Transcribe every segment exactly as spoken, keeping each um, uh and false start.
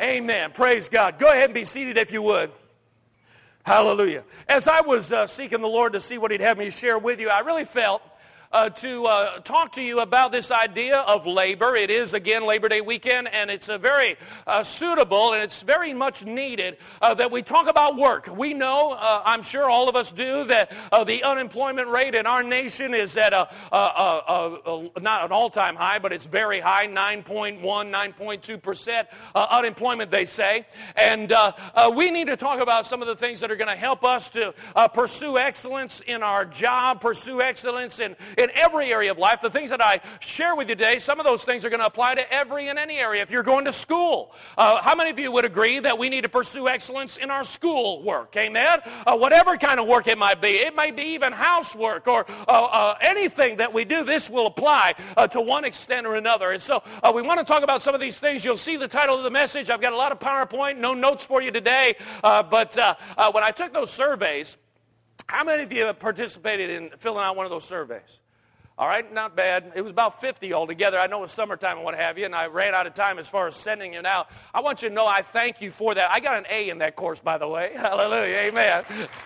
Amen. Praise God. Go ahead and be seated if you would. Hallelujah. As I was uh, seeking the Lord to see what He'd have me share with you, I really felt Uh, to uh, talk to you about this idea of labor. It is, again, Labor Day weekend, and it's a very uh, suitable and it's very much needed uh, that we talk about work. We know, uh, I'm sure all of us do, that uh, the unemployment rate in our nation is at a, a, a, a, a not an all-time high, but it's very high, nine point one, nine point two percent uh, unemployment, they say. And uh, uh, we need to talk about some of the things that are going to help us to uh, pursue excellence in our job, pursue excellence in in every area of life. The things that I share with you today, some of those things are going to apply to every and any area. If you're going to school, uh, how many of you would agree that we need to pursue excellence in our school work? Amen? Uh, whatever kind of work it might be. It may be even housework or uh, uh, anything that we do. This will apply uh, to one extent or another. And so uh, we want to talk about some of these things. You'll see the title of the message. I've got a lot of PowerPoint, no notes for you today. Uh, but uh, uh, when I took those surveys, how many of you have participated in filling out one of those surveys? All right, not bad. It was about fifty altogether. I know it's summertime and what have you, and I ran out of time as far as sending it out. I want you to know I thank you for that. I got an A in that course, by the way. Hallelujah, amen.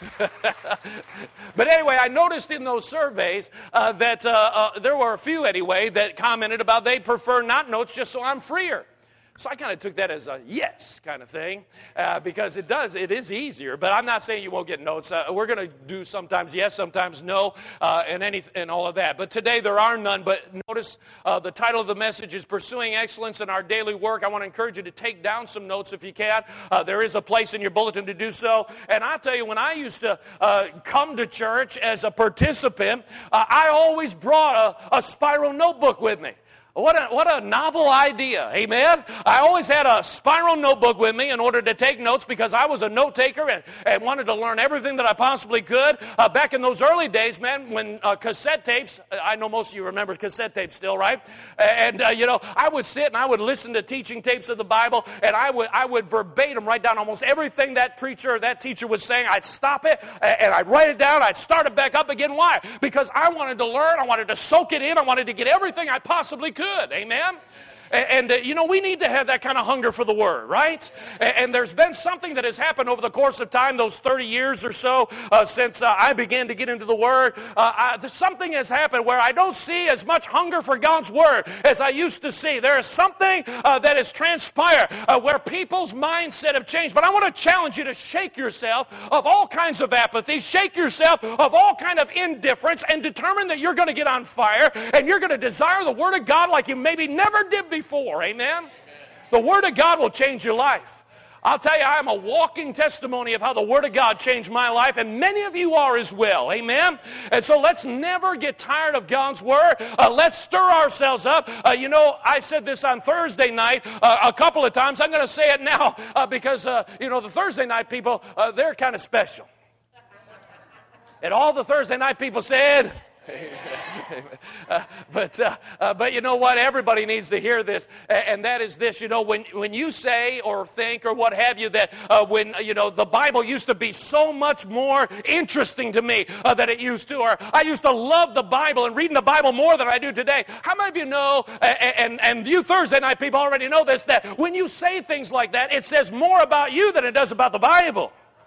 But anyway, I noticed in those surveys uh, that uh, uh, there were a few anyway that commented about they prefer not notes just so I'm freer. So I kind of took that as a yes kind of thing uh, because it does, it is easier. But I'm not saying you won't get notes. Uh, we're going to do sometimes yes, sometimes no, uh, and any and all of that. But today there are none. But notice uh, the title of the message is Pursuing Excellence in Our Daily Work. I want to encourage you to take down some notes if you can. Uh, there is a place in your bulletin to do so. And I'll tell you, when I used to uh, come to church as a participant, uh, I always brought a, a spiral notebook with me. What a, what a novel idea, amen? I always had a spiral notebook with me in order to take notes because I was a note taker and, and wanted to learn everything that I possibly could. Uh, back in those early days, man, when uh, cassette tapes, I know most of you remember cassette tapes still, right? And, uh, you know, I would sit and I would listen to teaching tapes of the Bible, and I would I would verbatim write down almost everything that preacher or that teacher was saying. I'd stop it, and I'd write it down. I'd start it back up again. Why? Because I wanted to learn. I wanted to soak it in. I wanted to get everything I possibly could. Good. Amen? And, and uh, you know, we need to have that kind of hunger for the Word, right? And, and there's been something that has happened over the course of time, those thirty years or so, uh, since uh, I began to get into the Word. Uh, I, something has happened where I don't see as much hunger for God's Word as I used to see. There is something uh, that has transpired uh, where people's mindset have changed. But I want to challenge you to shake yourself of all kinds of apathy, shake yourself of all kind of indifference, and determine that you're going to get on fire and you're going to desire the Word of God like you maybe never did before. Before, amen? The Word of God will change your life. I'll tell you, I am a walking testimony of how the Word of God changed my life, and many of you are as well, amen? And so let's never get tired of God's Word. Uh, let's stir ourselves up. Uh, you know, I said this on Thursday night uh, a couple of times. I'm going to say it now uh, because, uh, you know, the Thursday night people, uh, they're kind of special. And all the Thursday night people said... uh, but uh, uh, but you know what? Everybody needs to hear this, and that is this. You know, when when you say or think or what have you that uh, when you know the Bible used to be so much more interesting to me uh, than it used to, or I used to love the Bible and reading the Bible more than I do today. How many of you know? And and, and you Thursday night people already know this, that when you say things like that, it says more about you than it does about the Bible.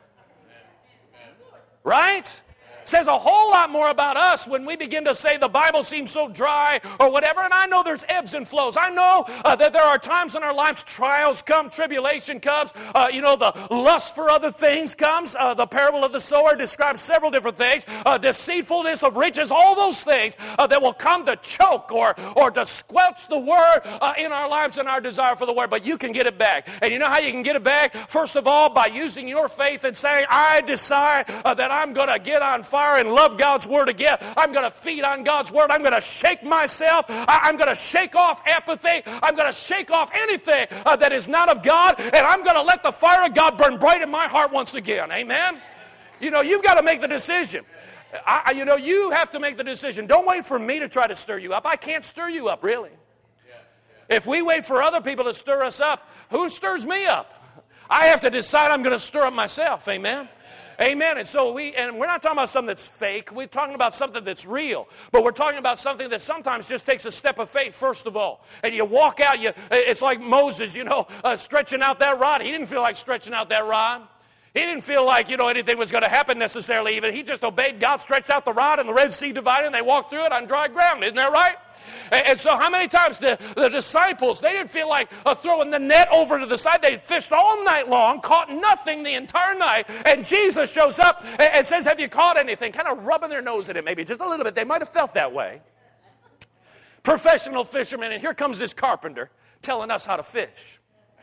Right? Says a whole lot more about us when we begin to say the Bible seems so dry or whatever. And I know there's ebbs and flows. I know uh, that there are times in our lives trials come, tribulation comes, uh, you know, the lust for other things comes. Uh, the parable of the sower describes several different things. Uh, deceitfulness of riches, all those things uh, that will come to choke or, or to squelch the Word uh, in our lives and our desire for the Word. But you can get it back. And you know how you can get it back? First of all, by using your faith and saying, I decide uh, that I'm going to get on fire and love God's Word again. I'm going to feed on God's Word. I'm going to shake myself. I- I'm going to shake off apathy. I'm going to shake off anything uh, that is not of God, and I'm going to let the fire of God burn bright in my heart once again. Amen? You know, you've got to make the decision. I, you know, you have to make the decision. Don't wait for me to try to stir you up. I can't stir you up, really. If we wait for other people to stir us up, who stirs me up? I have to decide I'm going to stir up myself. Amen? Amen. And so we, and we're not talking about something that's fake. We're talking about something that's real. But we're talking about something that sometimes just takes a step of faith, first of all. And you walk out, you, it's like Moses, you know, uh, stretching out that rod. He didn't feel like stretching out that rod. He didn't feel like, you know, anything was going to happen necessarily even. He just obeyed God, stretched out the rod, and the Red Sea divided, and they walked through it on dry ground. Isn't that right? And, and so how many times the, the disciples, they didn't feel like uh, throwing the net over to the side. They fished all night long, caught nothing the entire night, and Jesus shows up and, and says, have you caught anything? Kind of rubbing their nose at it maybe just a little bit. They might have felt that way. Professional fishermen, and here comes this carpenter telling us how to fish.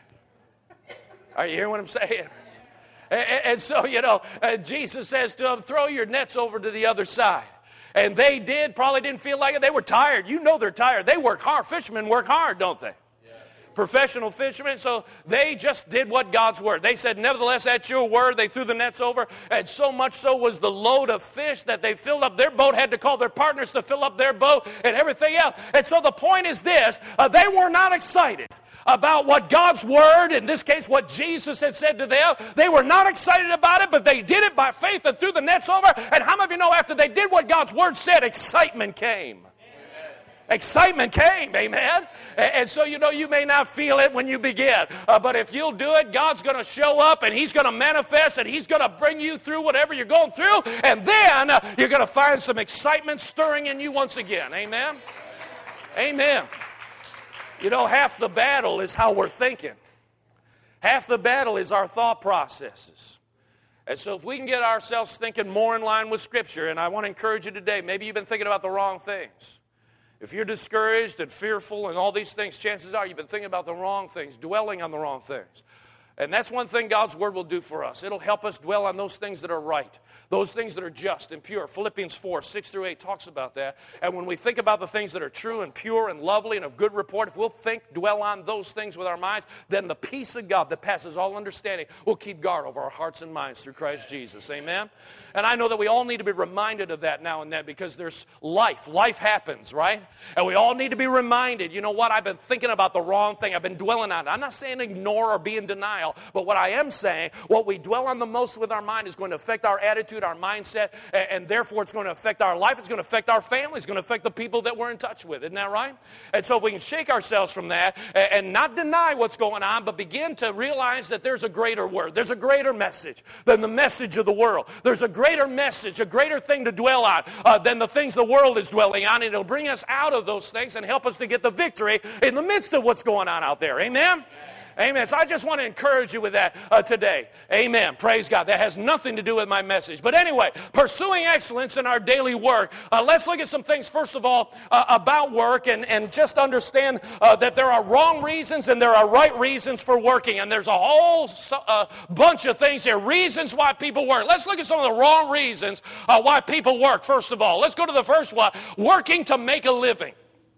Are you hearing what I'm saying? And so, you know, uh, Jesus says to them, throw your nets over to the other side. And they did, probably didn't feel like it. They were tired. You know they're tired. They work hard. Fishermen work hard, don't they? Yeah. Professional fishermen. So they just did what God's word. They said, nevertheless, at your word, they threw the nets over. And so much so was the load of fish that they filled up their boat, had to call their partners to fill up their boat and everything else. And so the point is this, uh, they were not excited about what God's word, in this case what Jesus had said to them. They were not excited about it, but they did it by faith and threw the nets over. And how many of you know after they did what God's word said, excitement came? Amen. Excitement came, amen? And so, you know, you may not feel it when you begin, uh, but if you'll do it, God's going to show up and He's going to manifest and He's going to bring you through whatever you're going through, and then uh, you're going to find some excitement stirring in you once again, amen? Amen. You know, half the battle is how we're thinking. Half the battle is our thought processes. And so if we can get ourselves thinking more in line with Scripture, and I want to encourage you today, maybe you've been thinking about the wrong things. If you're discouraged and fearful and all these things, chances are you've been thinking about the wrong things, dwelling on the wrong things. And that's one thing God's word will do for us. It'll help us dwell on those things that are right, those things that are just and pure. Philippians four, six through eight talks about that. And when we think about the things that are true and pure and lovely and of good report, if we'll think, dwell on those things with our minds, then the peace of God that passes all understanding will keep guard over our hearts and minds through Christ Jesus. Amen? And I know that we all need to be reminded of that now and then because there's life. Life happens, right? And we all need to be reminded, you know what, I've been thinking about the wrong thing. I've been dwelling on it. I'm not saying ignore or be in denial, but what I am saying, what we dwell on the most with our mind is going to affect our attitude, our mindset, and, and therefore it's going to affect our life. It's going to affect our family. It's going to affect the people that we're in touch with. Isn't that right? And so if we can shake ourselves from that and, and not deny what's going on, but begin to realize that there's a greater word. There's a greater message than the message of the world. There's a greater message, a greater thing to dwell on uh, than the things the world is dwelling on. And it'll bring us out of those things and help us to get the victory in the midst of what's going on out there. Amen? Amen. So I just want to encourage you with that uh, today. Amen. Praise God. That has nothing to do with my message. But anyway, pursuing excellence in our daily work. Uh, let's look at some things, first of all, uh, about work and, and just understand uh, that there are wrong reasons and there are right reasons for working. And there's a whole uh, bunch of things here. Reasons why people work. Let's look at some of the wrong reasons uh, why people work, first of all. Let's go to the first one. Working to make a living.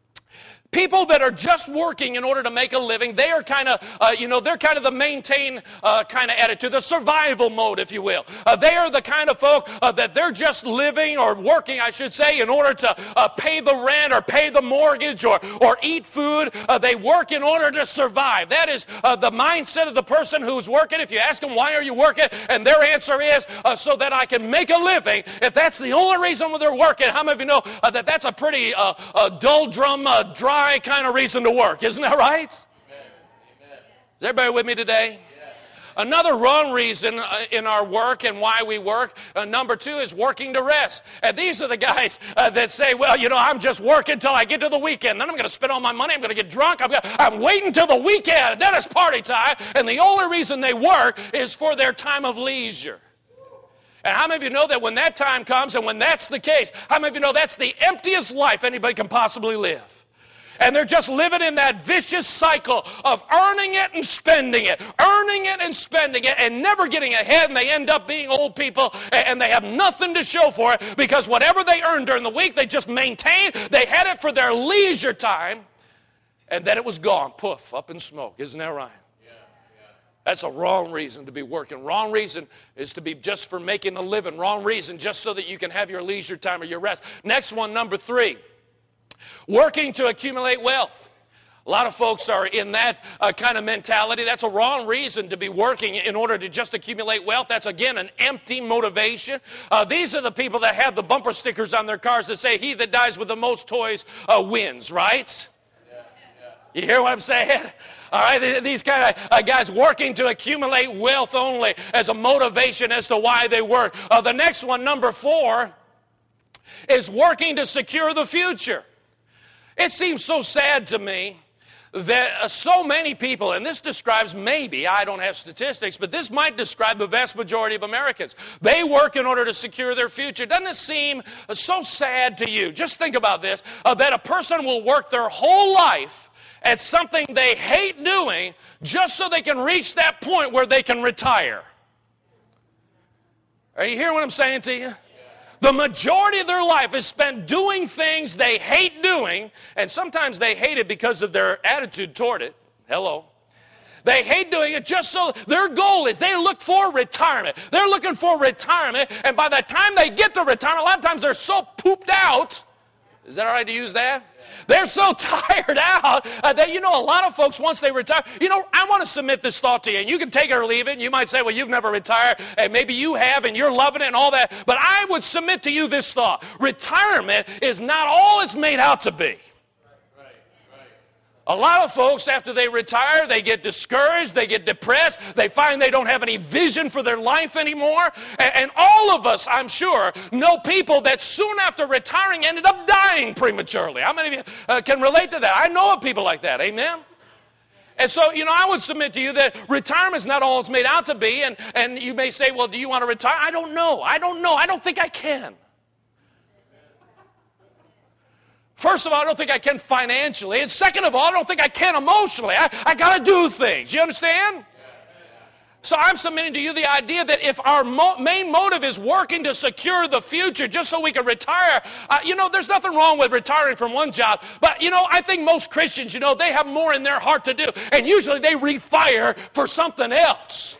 People that are just working in order to make a living, they are kind of, uh, you know, they're kind of the maintain uh, kind of attitude, the survival mode, if you will. Uh, they are the kind of folk uh, that they're just living or working, I should say, in order to uh, pay the rent or pay the mortgage or, or eat food. Uh, they work in order to survive. That is uh, the mindset of the person who's working. If you ask them, why are you working? And their answer is, uh, so that I can make a living. If that's the only reason why they're working, how many of you know uh, that that's a pretty uh, uh, doldrum, uh, dry, kind of reason to work. Isn't that right? Amen. Amen. Is everybody with me today? Yes. Another wrong reason uh, in our work and why we work, uh, number two, is working to rest. And these are the guys uh, that say, well, you know, I'm just working until I get to the weekend. Then I'm going to spend all my money. I'm going to get drunk. I'm, gonna, I'm waiting till the weekend. Then it's party time. And the only reason they work is for their time of leisure. And how many of you know that when that time comes and when that's the case, how many of you know that's the emptiest life anybody can possibly live? And they're just living in that vicious cycle of earning it and spending it, earning it and spending it, and never getting ahead, and they end up being old people, and they have nothing to show for it, because whatever they earned during the week, they just maintained. They had it for their leisure time, and then it was gone, poof, up in smoke. Isn't that right? Yeah, yeah. That's a wrong reason to be working. Wrong reason is to be just for making a living. Wrong reason just so that you can have your leisure time or your rest. Next one, number three. Working to accumulate wealth. A lot of folks are in that uh, kind of mentality. That's a wrong reason to be working in order to just accumulate wealth. That's, again, an empty motivation. Uh, these are the people that have the bumper stickers on their cars that say, he that dies with the most toys uh, wins, right? Yeah, yeah. You hear what I'm saying? All right, these kind of uh, guys working to accumulate wealth only as a motivation as to why they work. Uh, the next one, number four, is working to secure the future. It seems so sad to me that uh, so many people, and this describes maybe, I don't have statistics, but this might describe the vast majority of Americans. They work in order to secure their future. Doesn't it seem uh, so sad to you? Just think about this, uh, that a person will work their whole life at something they hate doing just so they can reach that point where they can retire. Are you hearing what I'm saying to you? The majority of their life is spent doing things they hate doing, and sometimes they hate it because of their attitude toward it. Hello. They hate doing it just so their goal is they look for retirement. They're looking for retirement, and by the time they get to retirement, a lot of times they're so pooped out. Is that all right to use that? They're so tired out uh, that, you know, a lot of folks, once they retire, you know, I want to submit this thought to you, and you can take it or leave it, and you might say, well, you've never retired, and maybe you have, and you're loving it and all that, but I would submit to you this thought. Retirement is not all it's made out to be. A lot of folks, after they retire, they get discouraged, they get depressed, they find they don't have any vision for their life anymore. And, and all of us, I'm sure, know people that soon after retiring ended up dying prematurely. How many of you uh, can relate to that? I know of people like that, amen? And so, you know, I would submit to you that retirement is not all it's made out to be. And, and you may say, well, do you want to retire? I don't know. I don't know. I don't think I can. First of all, I don't think I can financially. And second of all, I don't think I can emotionally. I, I got to do things. You understand? Yeah, yeah. So I'm submitting to you the idea that if our mo- main motive is working to secure the future just so we can retire, uh, you know, there's nothing wrong with retiring from one job. But, you know, I think most Christians, you know, they have more in their heart to do. And usually they refire for something else.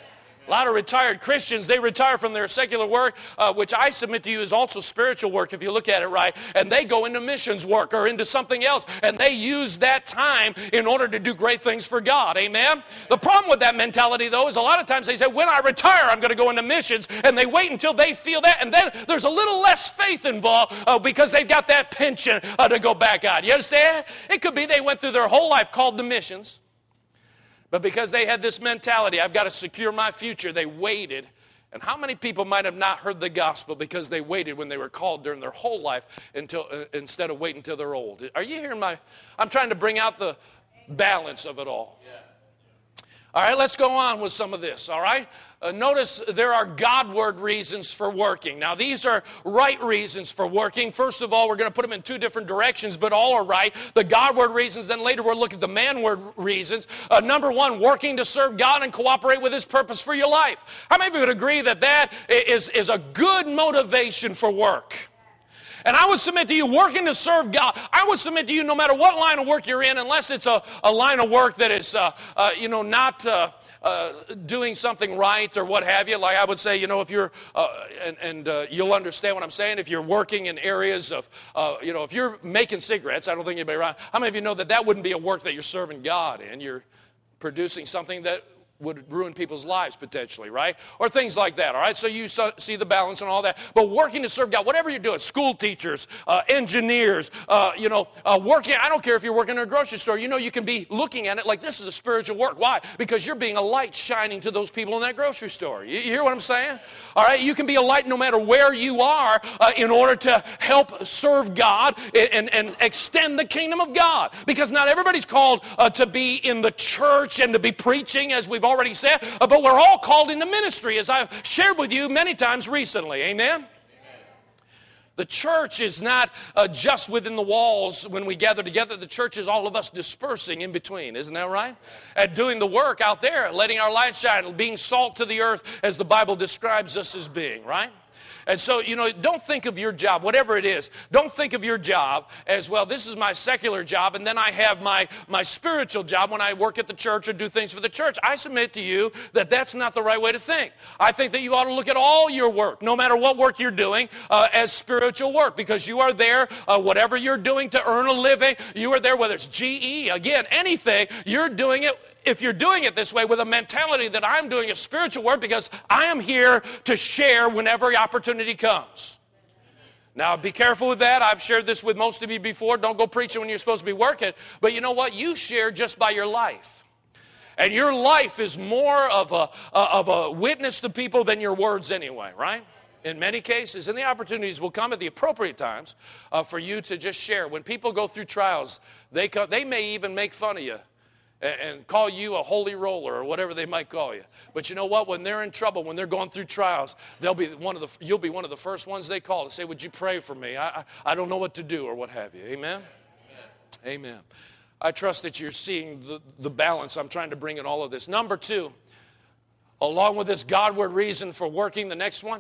A lot of retired Christians, they retire from their secular work, uh, which I submit to you is also spiritual work if you look at it right, and they go into missions work or into something else, and they use that time in order to do great things for God. Amen? The problem with that mentality, though, is a lot of times they say, when I retire, I'm going to go into missions, and they wait until they feel that, and then there's a little less faith involved uh, because they've got that pension uh, to go back on. You understand? It could be they went through their whole life called to missions, but because they had this mentality, I've got to secure my future, they waited. And how many people might have not heard the gospel because they waited when they were called during their whole life until uh, instead of waiting until they're old? Are you hearing my... I'm trying to bring out the balance of it all. Yeah. All right, let's go on with some of this, all right? Uh, notice there are Godward reasons for working. Now, these are right reasons for working. First of all, we're going to put them in two different directions, but all are right. The Godward reasons, then later we'll look at the manward reasons. Uh, number one, working to serve God and cooperate with His purpose for your life. How many of you would agree that that is, is a good motivation for work? And I would submit to you, working to serve God, I would submit to you no matter what line of work you're in, unless it's a, a line of work that is, uh, uh, you know, not uh, uh, doing something right or what have you. Like I would say, you know, if you're, uh, and, and uh, you'll understand what I'm saying, if you're working in areas of, uh, you know, if you're making cigarettes, I don't think anybody around, how many of you know that that wouldn't be a work that you're serving God in? You're producing something that would ruin people's lives potentially, right? Or things like that, all right? So you see the balance and all that. But working to serve God, whatever you're doing, school teachers, uh, engineers, uh, you know, uh, working, I don't care if you're working in a grocery store, you know, you can be looking at it like this is a spiritual work. Why? Because you're being a light shining to those people in that grocery store. You, you hear what I'm saying? All right? You can be a light no matter where you are uh, in order to help serve God and, and, and extend the kingdom of God. Because not everybody's called uh, to be in the church and to be preaching, as we've already said, uh, but we're all called into ministry, as I've shared with you many times recently. Amen? Amen. The church is not uh, just within the walls when we gather together. The church is all of us dispersing in between. Isn't that right? And doing the work out there, letting our light shine, being salt to the earth as the Bible describes us as being, right? And so, you know, don't think of your job, whatever it is, don't think of your job as, well, this is my secular job, and then I have my, my spiritual job when I work at the church or do things for the church. I submit to you that that's not the right way to think. I think that you ought to look at all your work, no matter what work you're doing, uh, as spiritual work, because you are there, uh, whatever you're doing to earn a living, you are there, whether it's G E, again, anything, you're doing it. If you're doing it this way with a mentality that I'm doing a spiritual work because I am here to share whenever opportunity comes. Now, be careful with that. I've shared this with most of you before. Don't go preaching when you're supposed to be working. But you know what? You share just by your life. And your life is more of a, of a witness to people than your words anyway, right? In many cases, and the opportunities will come at the appropriate times uh, for you to just share. When people go through trials, they, co- they may even make fun of you and call you a holy roller or whatever they might call you. But you know what? When they're in trouble, when they're going through trials, they'll be one of the, you'll be one of the first ones they call to say, would you pray for me? I, I, I don't know what to do or what have you. Amen? Amen. Amen. I trust that you're seeing the, the balance I'm trying to bring in all of this. Number two, along with this Godward reason for working, the next one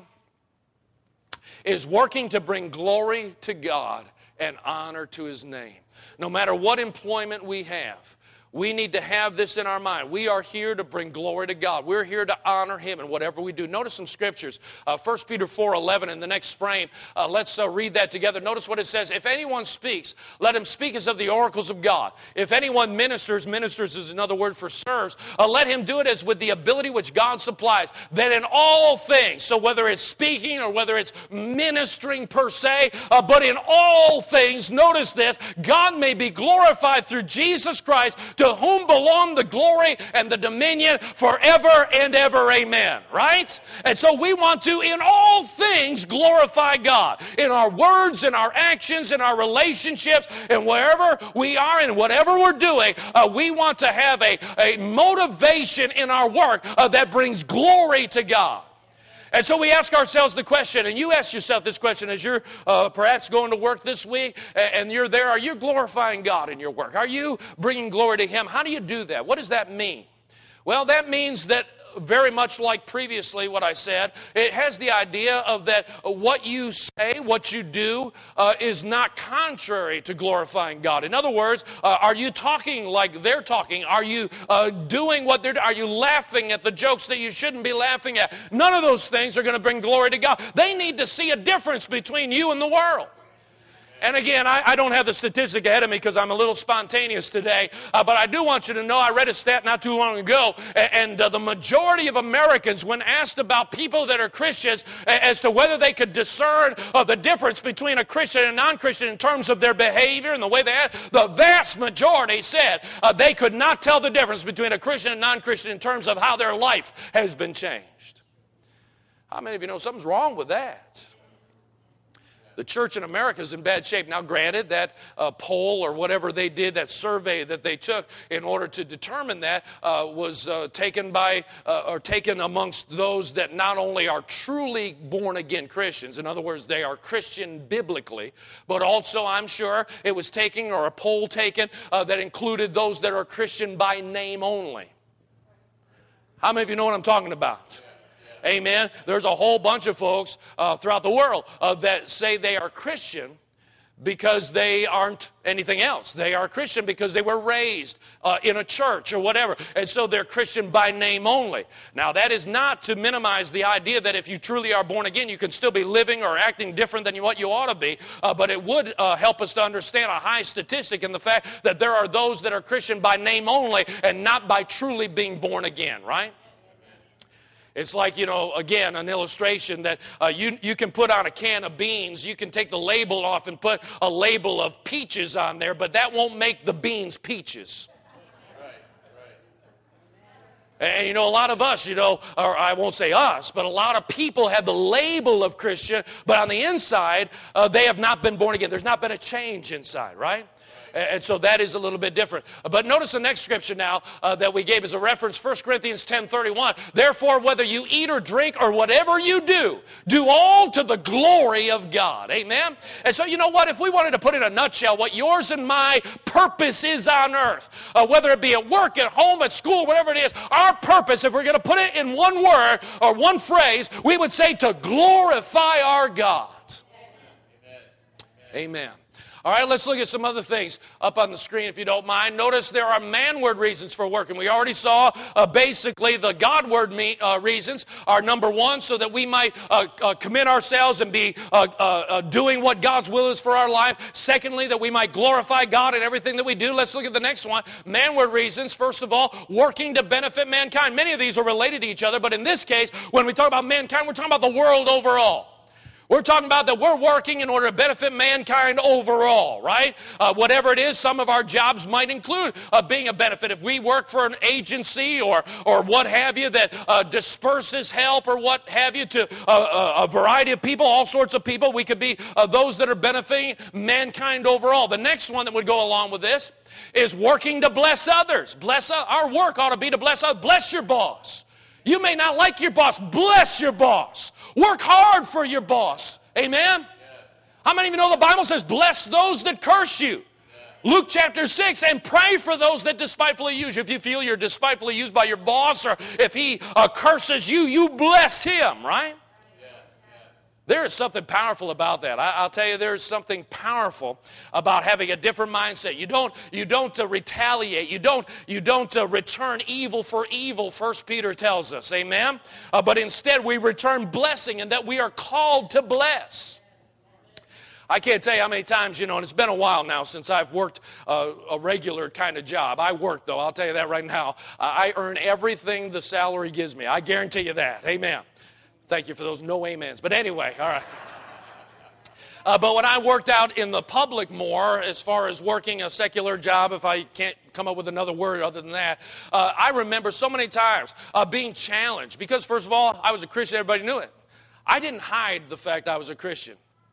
is working to bring glory to God and honor to His name. No matter what employment we have, we need to have this in our mind. We are here to bring glory to God. We're here to honor Him in whatever we do. Notice some scriptures. Uh, First Peter four eleven in the next frame. Uh, let's uh, read that together. Notice what it says. If anyone speaks, let him speak as of the oracles of God. If anyone ministers, ministers is another word for serves, uh, let him do it as with the ability which God supplies. That in all things, so whether it's speaking or whether it's ministering per se, uh, but in all things, notice this, God may be glorified through Jesus Christ, to whom belong the glory and the dominion forever and ever. Amen. Right? And so we want to, in all things, glorify God. In our words, in our actions, in our relationships, and wherever we are and whatever we're doing, uh, we want to have a, a motivation in our work uh, that brings glory to God. And so we ask ourselves the question, and you ask yourself this question as you're uh, perhaps going to work this week, and you're there, are you glorifying God in your work? Are you bringing glory to Him? How do you do that? What does that mean? Well, that means that very much like previously what I said, it has the idea of that what you say, what you do, uh, is not contrary to glorifying God. In other words, uh, are you talking like they're talking? Are you uh, doing what they're doing? Are you laughing at the jokes that you shouldn't be laughing at? None of those things are going to bring glory to God. They need to see a difference between you and the world. And again, I, I don't have the statistic ahead of me because I'm a little spontaneous today, uh, but I do want you to know I read a stat not too long ago, and, and uh, the majority of Americans, when asked about people that are Christians as to whether they could discern uh, the difference between a Christian and a non-Christian in terms of their behavior and the way they act, the vast majority said uh, they could not tell the difference between a Christian and non-Christian in terms of how their life has been changed. How many of you know something's wrong with that? The church in America is in bad shape. Now, granted, that uh, poll or whatever they did, that survey that they took in order to determine that uh, was uh, taken by uh, or taken amongst those that not only are truly born-again Christians, in other words, they are Christian biblically, but also, I'm sure, it was taken or a poll taken uh, that included those that are Christian by name only. How many of you know what I'm talking about? Amen. There's a whole bunch of folks uh, throughout the world uh, that say they are Christian because they aren't anything else. They are Christian because they were raised uh, in a church or whatever. And so they're Christian by name only. Now, that is not to minimize the idea that if you truly are born again, you can still be living or acting different than what you ought to be. Uh, but it would uh, help us to understand a high statistic in the fact that there are those that are Christian by name only and not by truly being born again, right? It's like, you know, again, an illustration that uh, you, you can put on a can of beans. You can take the label off and put a label of peaches on there, but that won't make the beans peaches. Right, right. And, you know, a lot of us, you know, or I won't say us, but a lot of people have the label of Christian, but on the inside, uh, they have not been born again. There's not been a change inside, right? And so that is a little bit different. But notice the next scripture now uh, that we gave as a reference, First Corinthians ten thirty-one. Therefore, whether you eat or drink or whatever you do, do all to the glory of God. Amen? And so you know what? If we wanted to put in a nutshell what yours and my purpose is on earth, uh, whether it be at work, at home, at school, whatever it is, our purpose, if we're going to put it in one word or one phrase, we would say to glorify our God. Amen. Amen. All right, let's look at some other things up on the screen if you don't mind. Notice there are manward reasons for working. We already saw uh, basically the Godward me, uh, reasons are number one, so that we might uh, uh, commit ourselves and be uh, uh, uh, doing what God's will is for our life. Secondly, that we might glorify God in everything that we do. Let's look at the next one. Manward reasons, first of all, working to benefit mankind. Many of these are related to each other, but in this case, when we talk about mankind, we're talking about the world overall. We're talking about that we're working in order to benefit mankind overall, right? Uh, whatever it is, some of our jobs might include uh, being a benefit. If we work for an agency or or what have you that uh, disperses help or what have you to uh, a, a variety of people, all sorts of people, we could be uh, those that are benefiting mankind overall. The next one that would go along with this is working to bless others. Bless uh, our work ought to be to bless others. Bless your boss. You may not like your boss. Bless your boss. Work hard for your boss. Amen? Yeah. How many of you know the Bible says, bless those that curse you? Yeah. Luke chapter six, and pray for those that despitefully use you. If you feel you're despitefully used by your boss or if he uh, curses you, you bless him, right? There is something powerful about that. I, I'll tell you, there is something powerful about having a different mindset. You don't, you don't uh, retaliate. You don't, you don't uh, return evil for evil, First Peter tells us. Amen? Uh, but instead, we return blessing, and that we are called to bless. I can't tell you how many times, you know, and it's been a while now since I've worked uh, a regular kind of job. I work, though. I'll tell you that right now. Uh, I earn everything the salary gives me. I guarantee you that. Amen. Thank you for those no amens. But anyway, all right. Uh, but when I worked out in the public more, as far as working a secular job, if I can't come up with another word other than that, uh, I remember so many times uh, being challenged. Because, first of all, I was a Christian. Everybody knew it. I didn't hide the fact I was a Christian.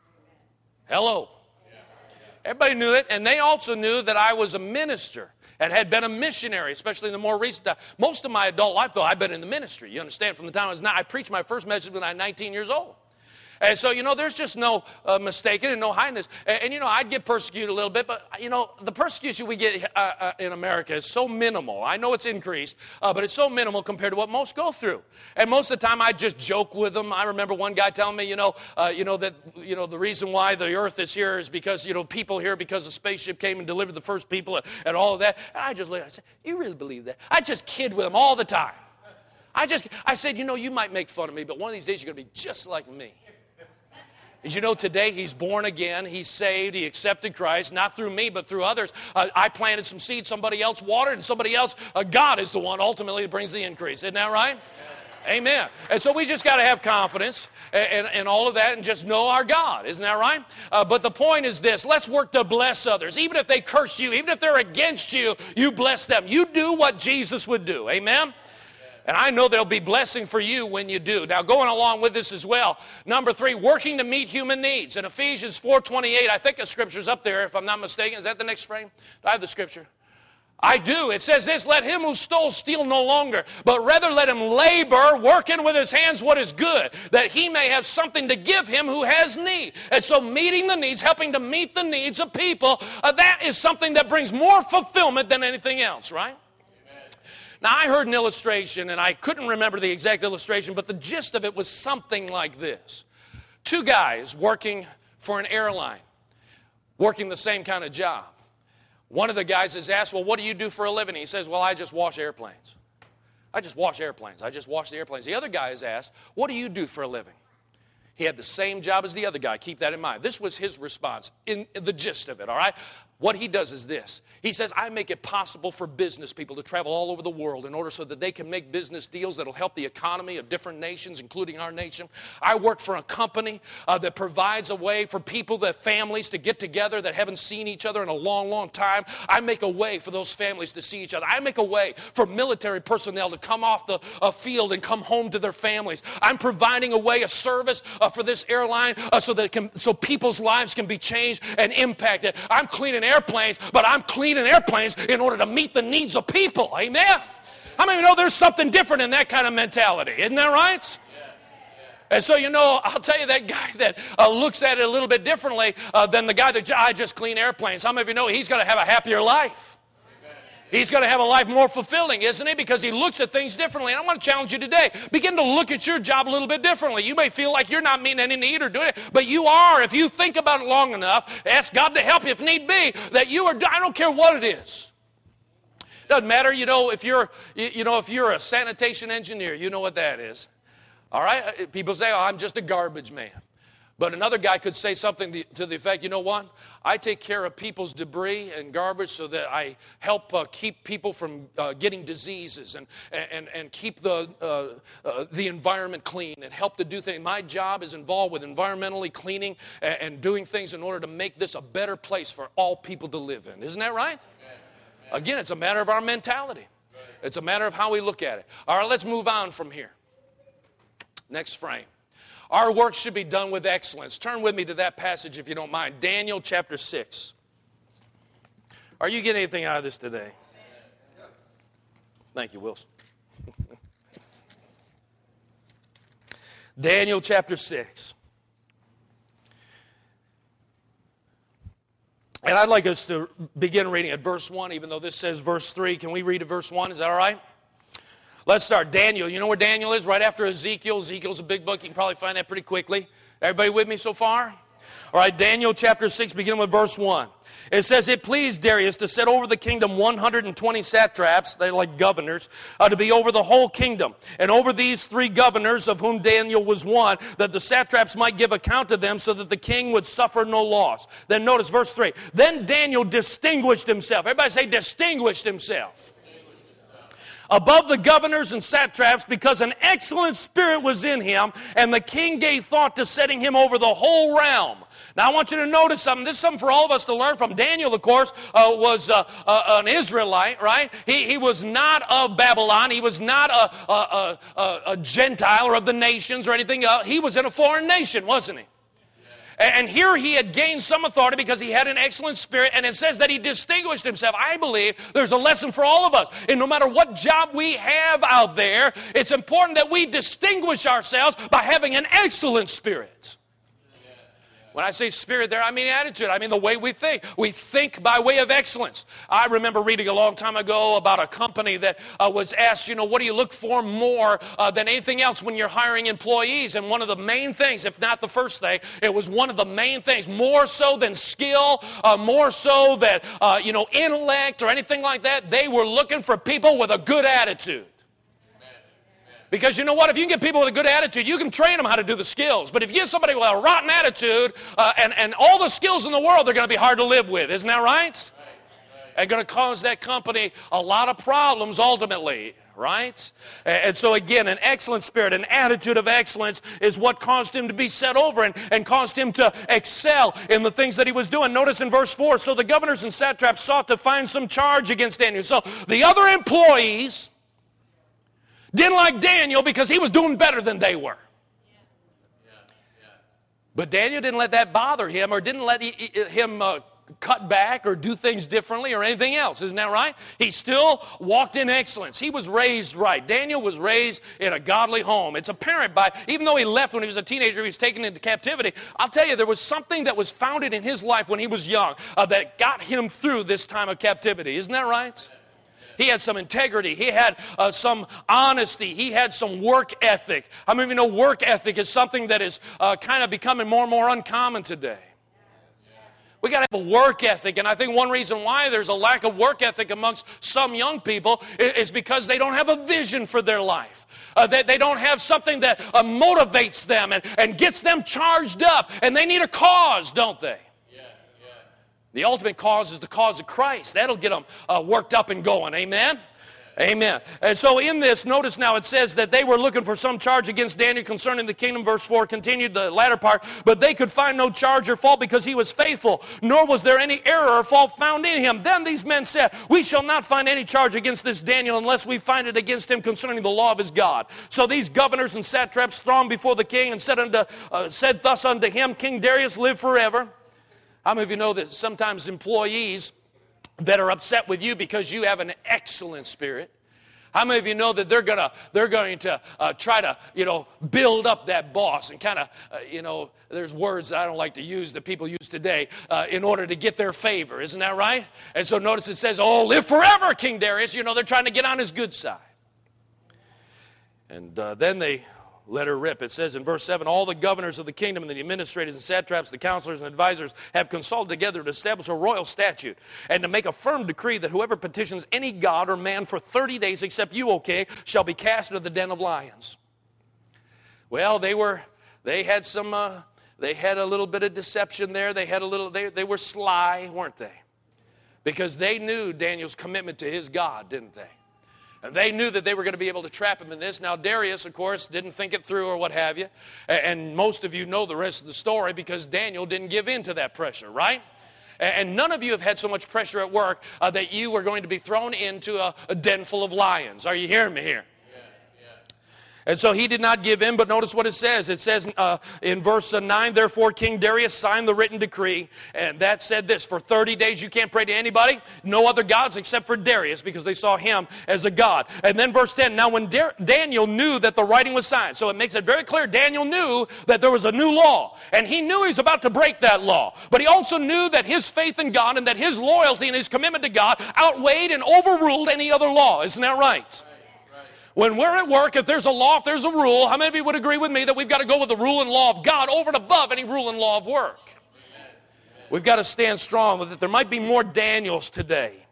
Hello. Everybody knew it. And they also knew that I was a minister and had been a missionary, especially in the more recent time. Most of my adult life, though, I've been in the ministry. You understand? From the time I was nine, I preached my first message when I was nineteen years old. And so, you know, there's just no uh, mistaking and no hiding this. And, and, you know, I'd get persecuted a little bit, but, you know, the persecution we get uh, uh, in America is so minimal. I know it's increased, uh, but it's so minimal compared to what most go through. And most of the time, I just joke with them. I remember one guy telling me, you know, uh, you know, that, you know, the reason why the earth is here is because, you know, people here, because the spaceship came and delivered the first people and, and all of that. And I just looked, I said, you really believe that? I just kid with them all the time. I just, I said, you know, you might make fun of me, but one of these days you're going to be just like me. As you know, today he's born again, he's saved, he accepted Christ, not through me, but through others. Uh, I planted some seeds, somebody else watered, and somebody else, uh, God is the one ultimately that brings the increase. Isn't that right? Yeah. Amen. And so we just got to have confidence and, and, and all of that and just know our God. Isn't that right? Uh, but the point is this, let's work to bless others. Even if they curse you, even if they're against you, you bless them. You do what Jesus would do. Amen? And I know there'll be blessing for you when you do. Now, going along with this as well, number three, working to meet human needs. In Ephesians four twenty-eight, I think the scripture's up there, if I'm not mistaken. Is that the next frame? Do I have the scripture? I do. It says this, let him who stole steal no longer, but rather let him labor, working with his hands what is good, that he may have something to give him who has need. And so meeting the needs, helping to meet the needs of people, uh, that is something that brings more fulfillment than anything else, right? Now, I heard an illustration, and I couldn't remember the exact illustration, but the gist of it was something like this. Two guys working for an airline, working the same kind of job. One of the guys is asked, well, what do you do for a living? He says, well, I just wash airplanes. I just wash airplanes. I just wash the airplanes. The other guy is asked, what do you do for a living? He had the same job as the other guy. Keep that in mind. This was his response in the gist of it, all right? What he does is this. He says, I make it possible for business people to travel all over the world in order so that they can make business deals that will help the economy of different nations, including our nation. I work for a company uh, that provides a way for people, that families, to get together that haven't seen each other in a long, long time. I make a way for those families to see each other. I make a way for military personnel to come off the uh, field and come home to their families. I'm providing a way, a service uh, for this airline uh, so that it can, so people's lives can be changed and impacted. I'm cleaning air airplanes, but I'm cleaning airplanes in order to meet the needs of people. Amen? How many of you know there's something different in that kind of mentality? Isn't that right? And so, you know, I'll tell you, that guy that uh, looks at it a little bit differently uh, than the guy that I just clean airplanes, how many of you know he's going to have a happier life? Amen. He's going to have a life more fulfilling, isn't he? Because he looks at things differently. And I want to challenge you today. Begin to look at your job a little bit differently. You may feel like you're not meeting any need or doing it, but you are. If you think about it long enough, ask God to help you if need be, that you are, I don't care what it is. Doesn't matter, you know, if you're, you know, if you're a sanitation engineer, you know what that is. All right? People say, oh, I'm just a garbage man. But another guy could say something to the effect, you know what? I take care of people's debris and garbage so that I help uh, keep people from uh, getting diseases and, and, and keep the, uh, uh, the environment clean and help to do things. My job is involved with environmentally cleaning and, and doing things in order to make this a better place for all people to live in. Isn't that right? Amen. Again, it's a matter of our mentality. It's a matter of how we look at it. All right, let's move on from here. Next frame. Our work should be done with excellence. Turn with me to that passage if you don't mind. Daniel chapter six. Are you getting anything out of this today? Thank you, Wilson. Daniel chapter six. And I'd like us to begin reading at verse one, even though this says verse three. Can we read at verse one? Is that all right? Let's start. Daniel. You know where Daniel is? Right after Ezekiel. Ezekiel's a big book. You can probably find that pretty quickly. Everybody with me so far? All right, Daniel chapter six, beginning with verse one. It says, it pleased Darius to set over the kingdom one hundred twenty satraps, they're like governors, uh, to be over the whole kingdom. And over these three governors, of whom Daniel was one, that the satraps might give account to them so that the king would suffer no loss. Then notice verse three. Then Daniel distinguished himself. Everybody say distinguished himself. Above the governors and satraps, because an excellent spirit was in him, and the king gave thought to setting him over the whole realm. Now, I want you to notice something. This is something for all of us to learn from. Daniel, of course, uh, was uh, uh, an Israelite, right? He, he was not of Babylon. He was not a, a, a, a Gentile or of the nations or anything else. He was in a foreign nation, wasn't he? And here he had gained some authority because he had an excellent spirit, and it says that he distinguished himself. I believe there's a lesson for all of us. And no matter what job we have out there, it's important that we distinguish ourselves by having an excellent spirit. When I say spirit there, I mean attitude. I mean the way we think. We think by way of excellence. I remember reading a long time ago about a company that uh, was asked, you know, what do you look for more uh, than anything else when you're hiring employees? And one of the main things, if not the first thing, it was one of the main things, more so than skill, uh, more so than, uh, you know, intellect or anything like that, they were looking for people with a good attitude. Because you know what? If you can get people with a good attitude, you can train them how to do the skills. But if you get somebody with a rotten attitude uh, and, and all the skills in the world, they're going to be hard to live with. Isn't that right? Right, right. And going to cause that company a lot of problems ultimately, right? And so again, an excellent spirit, an attitude of excellence is what caused him to be set over and, and caused him to excel in the things that he was doing. Notice in verse four, so the governors and satraps sought to find some charge against Daniel. So the other employees didn't like Daniel because he was doing better than they were. But Daniel didn't let that bother him or didn't let him uh, cut back or do things differently or anything else. Isn't that right? He still walked in excellence. He was raised right. Daniel was raised in a godly home. It's apparent by, even though he left when he was a teenager, he was taken into captivity. I'll tell you, there was something that was founded in his life when he was young uh, that got him through this time of captivity. Isn't that right? He had some integrity. He had uh, some honesty. He had some work ethic. How many of you know work ethic is something that is uh, kind of becoming more and more uncommon today? We got to have a work ethic, and I think one reason why there's a lack of work ethic amongst some young people is because they don't have a vision for their life. Uh, they, they don't have something that uh, motivates them and, and gets them charged up, and they need a cause, don't they? The ultimate cause is the cause of Christ. That'll get them uh, worked up and going. Amen? Amen. And so in this, notice now it says that they were looking for some charge against Daniel concerning the kingdom. Verse four continued the latter part. But they could find no charge or fault because he was faithful, nor was there any error or fault found in him. Then these men said, we shall not find any charge against this Daniel unless we find it against him concerning the law of his God. So these governors and satraps thronged before the king and said, unto, uh, said thus unto him, King Darius, live forever. How many of you know that sometimes employees that are upset with you because you have an excellent spirit? How many of you know that they're gonna they're going to uh, try to you know build up that boss and kind of uh, you know there's words that I don't like to use that people use today uh, in order to get their favor, isn't that right? And so notice it says, "Oh, live forever, King Darius." You know they're trying to get on his good side, and uh, then they let her rip. It says in verse seven, all the governors of the kingdom and the administrators and satraps, the counselors and advisors have consulted together to establish a royal statute and to make a firm decree that whoever petitions any god or man for thirty days except you, O king, shall be cast into the den of lions. Well, they were, they had some, uh, they had a little bit of deception there. They had a little, they, they were sly, weren't they? Because they knew Daniel's commitment to his God, didn't they? And they knew that they were going to be able to trap him in this. Now, Darius, of course, didn't think it through or what have you. And most of you know the rest of the story because Daniel didn't give in to that pressure, right? And none of you have had so much pressure at work uh, that you were going to be thrown into a, a den full of lions. Are you hearing me here? And so he did not give in, but notice what it says. It says uh, in verse nine, therefore King Darius signed the written decree, and that said this, for thirty days you can't pray to anybody, no other gods except for Darius, because they saw him as a god. And then verse ten, now when Dar- Daniel knew that the writing was signed, so it makes it very clear, Daniel knew that there was a new law, and he knew he was about to break that law. But he also knew that his faith in God and that his loyalty and his commitment to God outweighed and overruled any other law. Isn't that right? When we're at work, if there's a law, if there's a rule, how many of you would agree with me that we've got to go with the rule and law of God over and above any rule and law of work? Amen. We've got to stand strong with it. There might be more Daniels today.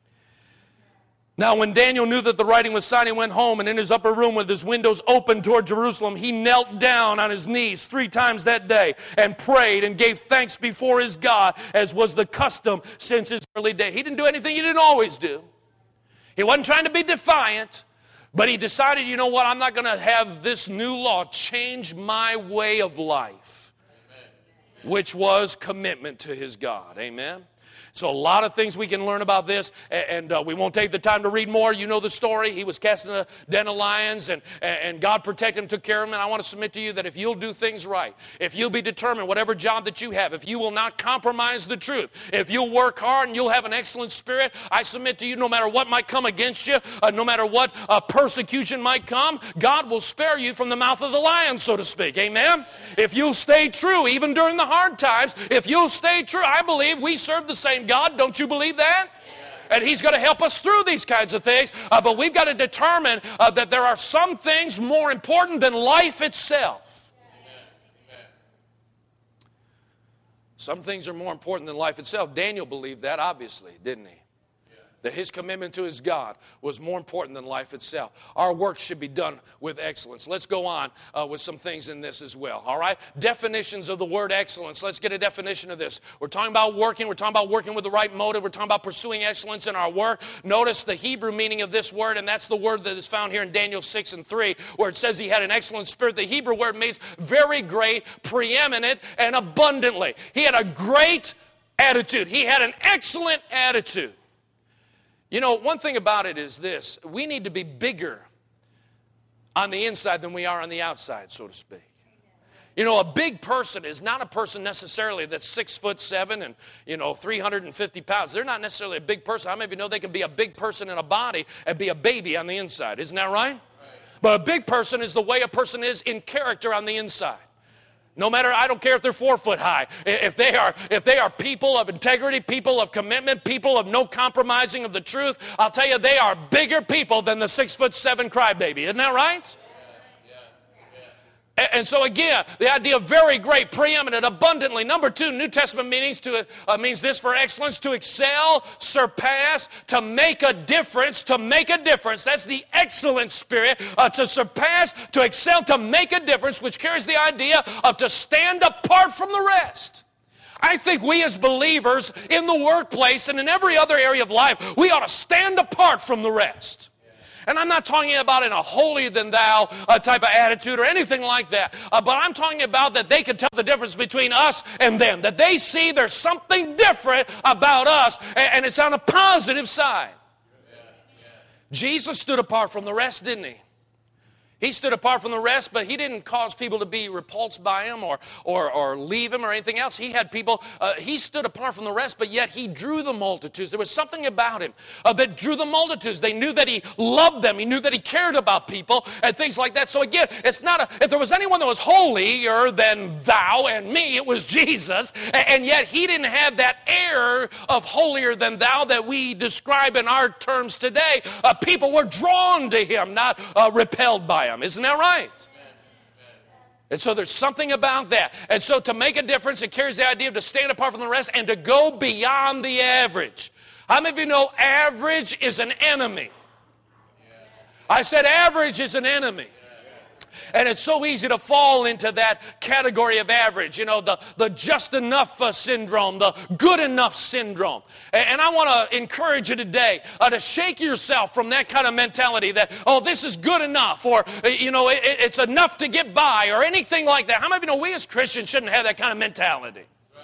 Now, when Daniel knew that the writing was signed, he went home, and in his upper room with his windows open toward Jerusalem, he knelt down on his knees three times that day and prayed and gave thanks before his God, as was the custom since his early day. He didn't do anything he didn't always do. He wasn't trying to be defiant. But he decided, you know what, I'm not going to have this new law change my way of life, Amen. Which was commitment to his God. Amen. So a lot of things we can learn about this, and uh, we won't take the time to read more. You know the story. He was cast in a den of lions, and, and God protected him, took care of him. And I want to submit to you that if you'll do things right, if you'll be determined, whatever job that you have, if you will not compromise the truth, if you'll work hard and you'll have an excellent spirit, I submit to you, no matter what might come against you, uh, no matter what uh, persecution might come, God will spare you from the mouth of the lion, so to speak. Amen? If you'll stay true, even during the hard times, if you'll stay true, I believe we serve the same God. Don't you believe that? Yeah. And he's going to help us through these kinds of things. Uh, but we've got to determine uh, that there are some things more important than life itself. Amen. Some things are more important than life itself. Daniel believed that, obviously, didn't he? That his commitment to his God was more important than life itself. Our work should be done with excellence. Let's go on uh, with some things in this as well, all right? Definitions of the word excellence. Let's get a definition of this. We're talking about working. We're talking about working with the right motive. We're talking about pursuing excellence in our work. Notice the Hebrew meaning of this word, and that's the word that is found here in Daniel six and three, where it says he had an excellent spirit. The Hebrew word means very great, preeminent, and abundantly. He had a great attitude. He had an excellent attitude. You know, one thing about it is this. We need to be bigger on the inside than we are on the outside, so to speak. You know, a big person is not a person necessarily that's six foot seven and, you know, three hundred fifty pounds. They're not necessarily a big person. How many of you know they can be a big person in a body and be a baby on the inside? Isn't that right? Right. But a big person is the way a person is in character on the inside. No matter, I don't care if they're four foot high. If they are, if they are people of integrity, people of commitment, people of no compromising of the truth, I'll tell you, they are bigger people than the six foot seven crybaby. Isn't that right? And so again, the idea of very great, preeminent, abundantly. Number two, New Testament meanings to uh, means this for excellence: to excel, surpass, to make a difference, to make a difference. That's the excellent spirit. Uh, to surpass, to excel, to make a difference, which carries the idea of to stand apart from the rest. I think we as believers in the workplace and in every other area of life, we ought to stand apart from the rest. And I'm not talking about in a holier-than-thou uh, type of attitude or anything like that. Uh, but I'm talking about that they can tell the difference between us and them. That they see there's something different about us, and, and it's on a positive side. Yeah, yeah. Jesus stood apart from the rest, didn't he? He stood apart from the rest, but he didn't cause people to be repulsed by him or, or, or leave him or anything else. He had people, uh, he stood apart from the rest, but yet he drew the multitudes. There was something about him uh, that drew the multitudes. They knew that he loved them. He knew that he cared about people and things like that. So again, it's not a, if there was anyone that was holier than thou and me, it was Jesus. And, and yet he didn't have that air of holier than thou that we describe in our terms today. Uh, people were drawn to him, not uh, repelled by him. Isn't that right? And so there's something about that. And so to make a difference, it carries the idea of to stand apart from the rest and to go beyond the average. How many of you know average is an enemy? I said average is an enemy. And it's so easy to fall into that category of average, you know, the, the just enough uh, syndrome, the good enough syndrome. And, and I want to encourage you today uh, to shake yourself from that kind of mentality that, oh, this is good enough, or, uh, you know, it, it's enough to get by, or anything like that. How many of you know we as Christians shouldn't have that kind of mentality?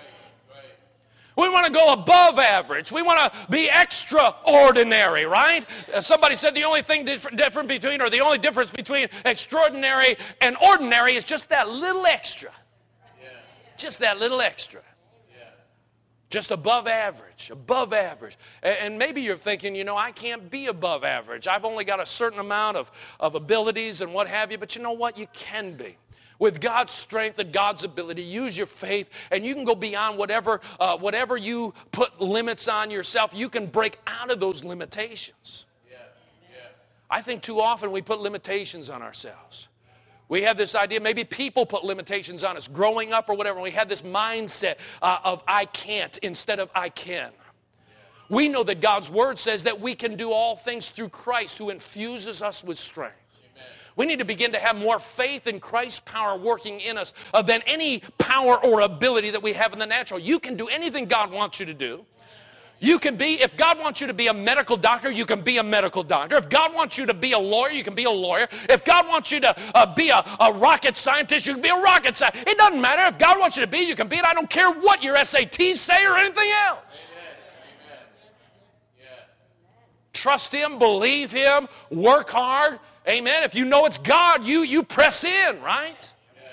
We want to go above average. We want to be extraordinary, right? Uh, somebody said the only thing different, different between, or the only difference between extraordinary and ordinary is just that little extra. Yeah. Just that little extra. Yeah. Just above average, above average. And, and maybe you're thinking, you know, I can't be above average. I've only got a certain amount of, of abilities and what have you. But you know what? You can be. With God's strength and God's ability, use your faith, and you can go beyond whatever, uh, whatever you put limits on yourself. You can break out of those limitations. Yeah. Yeah. I think too often we put limitations on ourselves. We have this idea, maybe people put limitations on us growing up or whatever. And we have this mindset uh, of I can't instead of I can. We know that God's Word says that we can do all things through Christ who infuses us with strength. We need to begin to have more faith in Christ's power working in us uh, than any power or ability that we have in the natural. You can do anything God wants you to do. You can be, if God wants you to be a medical doctor, you can be a medical doctor. If God wants you to be a lawyer, you can be a lawyer. If God wants you to uh, be a, a rocket scientist, you can be a rocket scientist. It doesn't matter. If God wants you to be, you can be it. I don't care what your S A Ts say or anything else. Amen. Yeah. Trust Him, believe Him, work hard. Amen. If you know it's God, you, you press in, right? Amen.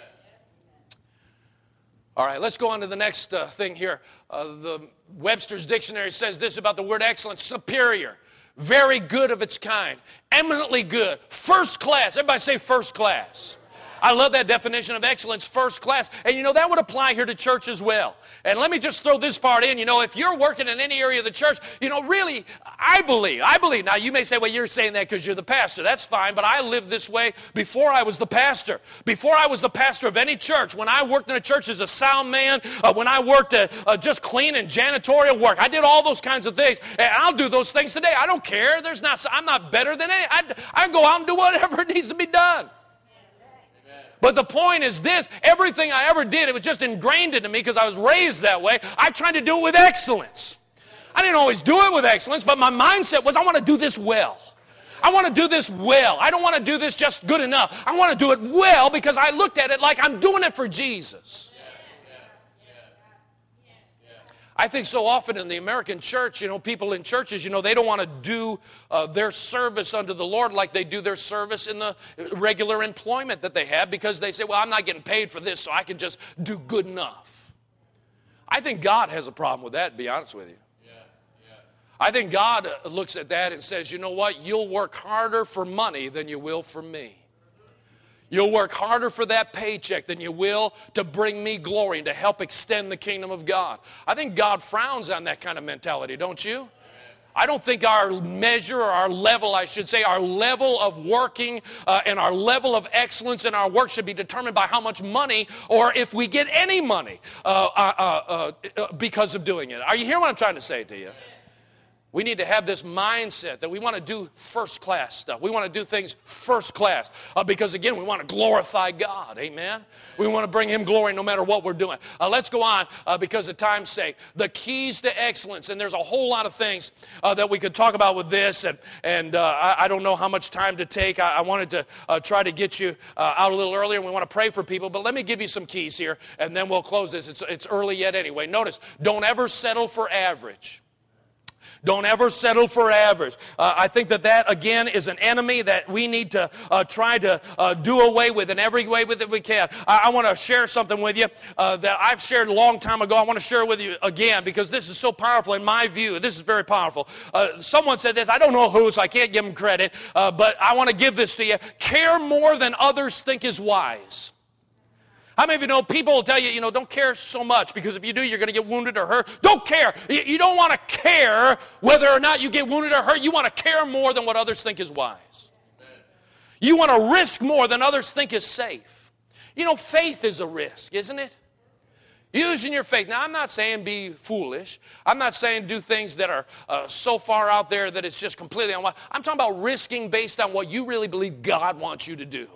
All right, let's go on to the next uh, thing here. Uh, the Webster's Dictionary says this about the word excellence: superior, very good of its kind, eminently good, first class. Everybody say first class. I love that definition of excellence, first class. And you know, that would apply here to church as well. And let me just throw this part in. You know, if you're working in any area of the church, you know, really, I believe, I believe. Now, you may say, well, you're saying that because you're the pastor. That's fine, but I lived this way before I was the pastor. Before I was the pastor of any church, when I worked in a church as a sound man, uh, when I worked uh, uh, just cleaning janitorial work, I did all those kinds of things. And I'll do those things today. I don't care. There's not, I'm not better than any. I, I go out and do whatever needs to be done. But the point is this: everything I ever did, it was just ingrained into me because I was raised that way. I tried to do it with excellence. I didn't always do it with excellence, but my mindset was I want to do this well. I want to do this well. I don't want to do this just good enough. I want to do it well because I looked at it like I'm doing it for Jesus. I think so often in the American church, you know, people in churches, you know, they don't want to do uh, their service unto the Lord like they do their service in the regular employment that they have, because they say, well, I'm not getting paid for this, so I can just do good enough. I think God has a problem with that, to be honest with you. Yeah, yeah. I think God looks at that and says, you know what, you'll work harder for money than you will for me. You'll work harder for that paycheck than you will to bring me glory and to help extend the kingdom of God. I think God frowns on that kind of mentality, don't you? I don't think our measure, or our level, I should say, our level of working uh, and our level of excellence in our work should be determined by how much money, or if we get any money uh, uh, uh, because of doing it. Are you hearing what I'm trying to say to you? We need to have this mindset that we want to do first class stuff. We want to do things first class uh, because, again, we want to glorify God. Amen? We want to bring Him glory no matter what we're doing. Uh, let's go on uh, because of time's sake. The keys to excellence, and there's a whole lot of things uh, that we could talk about with this, and, and uh, I, I don't know how much time to take. I, I wanted to uh, try to get you uh, out a little earlier, and we want to pray for people, but let me give you some keys here, and then we'll close this. It's, it's early yet anyway. Notice, don't ever settle for average. Don't ever settle for average. Uh, I think that that, again, is an enemy that we need to uh, try to uh, do away with in every way that we can. I, I want to share something with you uh, that I've shared a long time ago. I want to share it with you again because this is so powerful in my view. This is very powerful. Uh, someone said this. I don't know who, so I can't give them credit, uh, but I want to give this to you. Care more than others think is wise. How many of you know people will tell you, you know, don't care so much because if you do, you're going to get wounded or hurt. Don't care. You don't want to care whether or not you get wounded or hurt. You want to care more than what others think is wise. Amen. You want to risk more than others think is safe. You know, faith is a risk, isn't it? Using your faith. Now, I'm not saying be foolish. I'm not saying do things that are uh, so far out there that it's just completely unwise. I'm talking about risking based on what you really believe God wants you to do.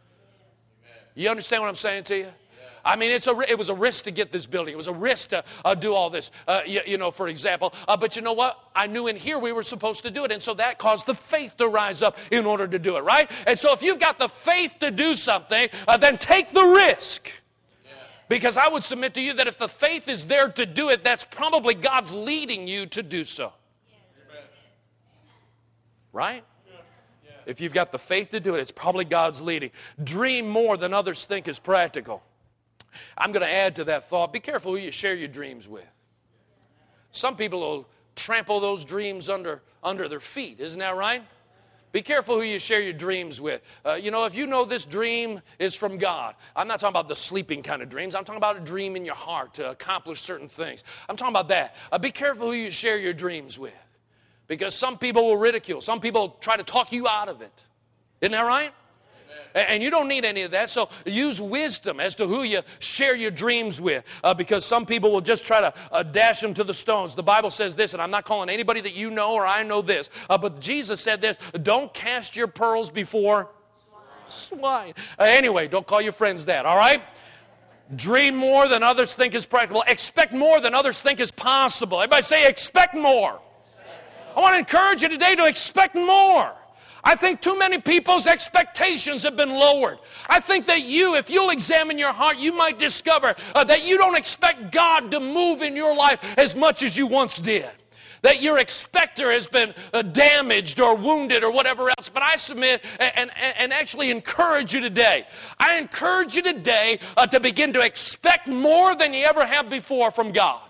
You understand what I'm saying to you? Yeah. I mean, it's a, it was a risk to get this building. It was a risk to uh, do all this, uh, you, you know, for example. Uh, but you know what? I knew in here we were supposed to do it. And so that caused the faith to rise up in order to do it, right? And so if you've got the faith to do something, uh, then take the risk. Yeah. Because I would submit to you that if the faith is there to do it, that's probably God's leading you to do so. Yeah. Right? If you've got the faith to do it, it's probably God's leading. Dream more than others think is practical. I'm going to add to that thought. Be careful who you share your dreams with. Some people will trample those dreams under, under their feet. Isn't that right? Be careful who you share your dreams with. Uh, you know, if you know this dream is from God, I'm not talking about the sleeping kind of dreams. I'm talking about a dream in your heart to accomplish certain things. I'm talking about that. Uh, be careful who you share your dreams with. Because some people will ridicule. Some people will try to talk you out of it. Isn't that right? Amen. And you don't need any of that. So use wisdom as to who you share your dreams with. Uh, because some people will just try to uh, dash them to the stones. The Bible says this, and I'm not calling anybody that you know or I know this. Uh, but Jesus said this, don't cast your pearls before swine. swine. Uh, anyway, don't call your friends that, all right? Dream more than others think is practical. Expect more than others think is possible. Everybody say expect more. I want to encourage you today to expect more. I think too many people's expectations have been lowered. I think that you, if you'll examine your heart, you might discover uh, that you don't expect God to move in your life as much as you once did. That your expector has been uh, damaged or wounded or whatever else. But I submit and, and, and actually encourage you today. I encourage you today uh, to begin to expect more than you ever have before from God.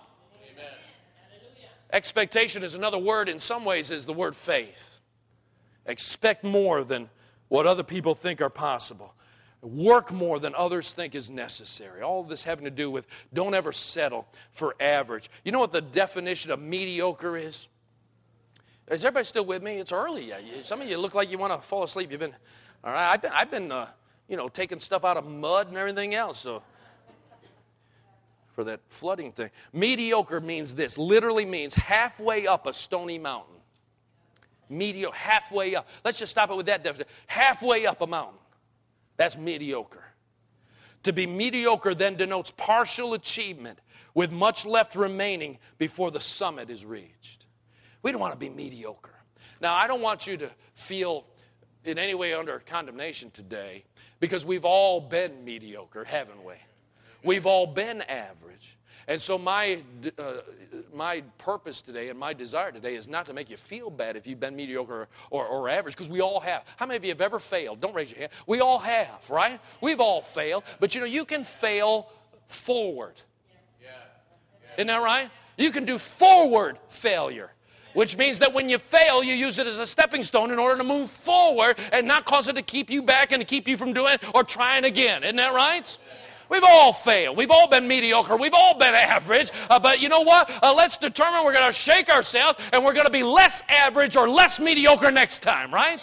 Expectation is another word in some ways is the word faith. Expect more than what other people think are possible. Work more than others think is necessary. All of this having to do with don't ever settle for average. You know what the definition of mediocre is? Is everybody still with me? It's early. Some of you look like you want to fall asleep. You've been, all right, I've been, I've been uh, you know, taking stuff out of mud and everything else, so... for that flooding thing. Mediocre means this, literally means halfway up a stony mountain. Mediocre, halfway up. Let's just stop it with that definition. Halfway up a mountain. That's mediocre. To be mediocre then denotes partial achievement with much left remaining before the summit is reached. We don't want to be mediocre. Now, I don't want you to feel in any way under condemnation today because we've all been mediocre, haven't we? We've all been average. And so my uh, my purpose today and my desire today is not to make you feel bad if you've been mediocre or, or average, because we all have. How many of you have ever failed? Don't raise your hand. We all have, right? We've all failed. But you know, you can fail forward. Yeah. Yeah. Isn't that right? You can do forward failure. Which means that when you fail, you use it as a stepping stone in order to move forward and not cause it to keep you back and to keep you from doing it or trying again. Isn't that right? We've all failed. We've all been mediocre. We've all been average. Uh, but you know what? Uh, let's determine we're going to shake ourselves and we're going to be less average or less mediocre next time, right?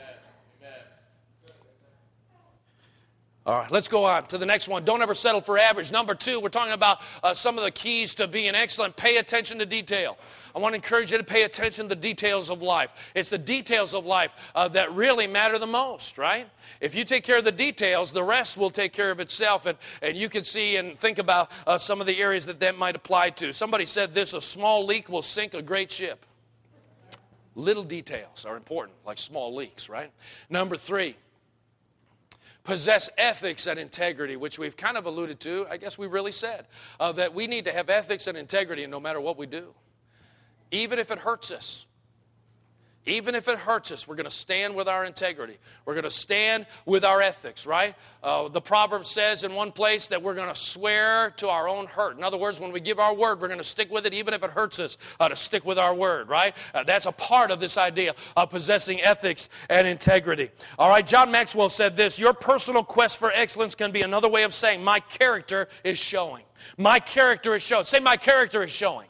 All right, let's go on to the next one. Don't ever settle for average. Number two, we're talking about uh, some of the keys to being excellent. Pay attention to detail. I want to encourage you to pay attention to the details of life. It's the details of life uh, that really matter the most, right? If you take care of the details, the rest will take care of itself. And, and you can see and think about uh, some of the areas that that might apply to. Somebody said this, a small leak will sink a great ship. Little details are important, like small leaks, right? Number three. Possess ethics and integrity, which we've kind of alluded to. I guess we really said uh, that we need to have ethics and integrity no matter what we do. even if it hurts us. Even if it hurts us, we're going to stand with our integrity. We're going to stand with our ethics, right? Uh, the proverb says in one place that we're going to swear to our own hurt. In other words, when we give our word, we're going to stick with it even if it hurts us uh, to stick with our word, right? Uh, that's a part of this idea of possessing ethics and integrity. All right, John Maxwell said this: your personal quest for excellence can be another way of saying my character is showing. My character is showing. Say, my character is showing.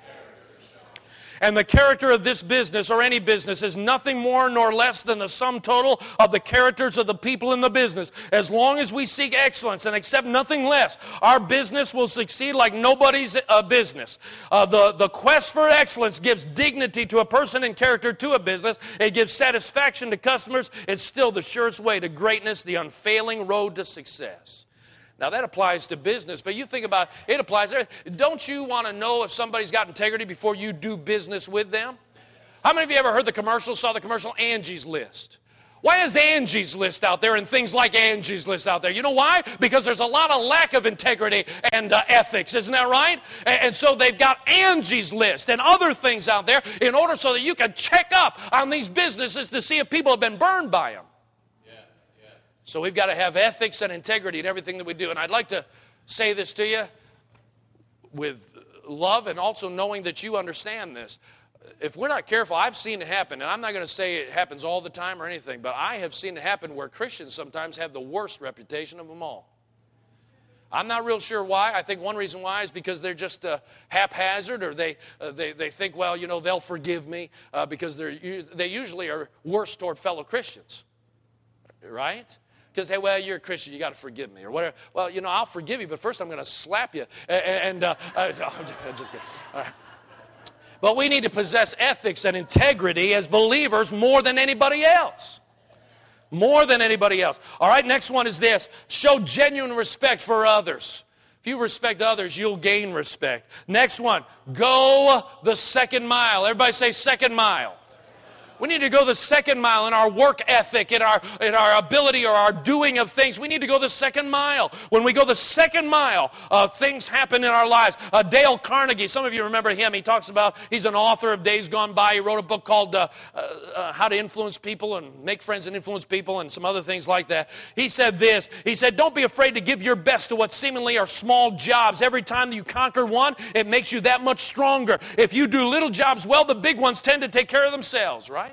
And the character of this business, or any business, is nothing more nor less than the sum total of the characters of the people in the business. As long as we seek excellence and accept nothing less, our business will succeed like nobody's uh, business. Uh, the, the quest for excellence gives dignity to a person and character to a business. It gives satisfaction to customers. It's still the surest way to greatness, the unfailing road to success. Now, that applies to business, but you think about it, it applies there. Don't you want to know if somebody's got integrity before you do business with them? How many of you ever heard the commercial, saw the commercial, Angie's List? Why is Angie's List out there and things like Angie's List out there? You know why? Because there's a lot of lack of integrity and uh, ethics, isn't that right? And, and so they've got Angie's List and other things out there in order so that you can check up on these businesses to see if people have been burned by them. So we've got to have ethics and integrity in everything that we do. And I'd like to say this to you with love and also knowing that you understand this. If we're not careful, I've seen it happen, and I'm not going to say it happens all the time or anything, but I have seen it happen where Christians sometimes have the worst reputation of them all. I'm not real sure why. I think one reason why is because they're just uh, haphazard, or they, uh, they they think, well, you know, they'll forgive me uh, because they're they usually are worse toward fellow Christians, right? Because, hey, well, you're a Christian, you got to forgive me, or whatever. Well, you know, I'll forgive you, but first I'm going to slap you. And, and uh, uh, no, I'm just, I'm just kidding. All right. But we need to possess ethics and integrity as believers more than anybody else. More than anybody else. All right, next one is this: show genuine respect for others. If you respect others, you'll gain respect. Next one: go the second mile. Everybody say second mile. We need to go the second mile in our work ethic, in our, in our ability or our doing of things. We need to go the second mile. When we go the second mile, uh, things happen in our lives. Uh, Dale Carnegie, some of you remember him. He talks about, he's an author of Days Gone By. He wrote a book called uh, uh, uh, How to Influence People and Make Friends and Influence People and some other things like that. He said this. He said, don't be afraid to give your best to what seemingly are small jobs. Every time you conquer one, it makes you that much stronger. If you do little jobs well, the big ones tend to take care of themselves, right?